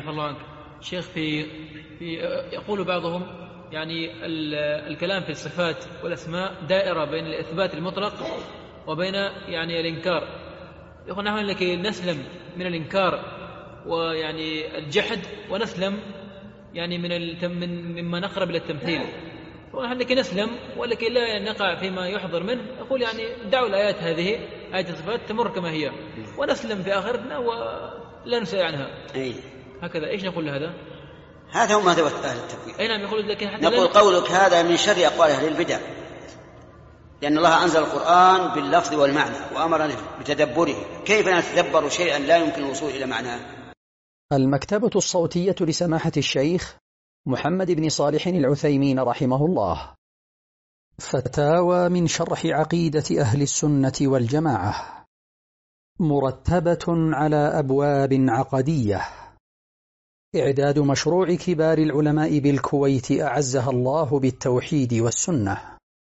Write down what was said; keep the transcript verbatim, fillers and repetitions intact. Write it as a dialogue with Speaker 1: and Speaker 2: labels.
Speaker 1: عفى الله عنك شيخ، في, في يقول بعضهم يعني الكلام في الصفات والأسماء دائرة بين الإثبات المطلق وبين يعني الإنكار. يقول نحن لكي نسلم من الإنكار ويعني الجحد ونسلم يعني من من مما نقرب إلى التمثيل، ونحن لكي نسلم ولكي لا نقع فيما يحضر منه. يقول يعني دعوا الآيات هذه آية الصفات تمر كما هي ونسلم في آخرتنا ولا نسأل عنها.
Speaker 2: أي.
Speaker 1: هكذا إيش نقول لهذا؟
Speaker 2: هذا هو مذهب أهل التكوين.
Speaker 1: أي نعم. يقول لكن حتى
Speaker 2: نقول قولك هذا من شر أقوال أهل البدع، لأن الله أنزل القرآن باللفظ والمعنى وأمرنا بتدبره، كيف نتدبر شيئا لا يمكن الوصول إلى معناه؟
Speaker 3: المكتبة الصوتية لسماحة الشيخ محمد بن صالح العثيمين رحمه الله. فتاوى من شرح عقيدة أهل السنة والجماعة، مرتبة على أبواب عقدية. إعداد مشروع كبار العلماء بالكويت أعزها الله بالتوحيد والسنة.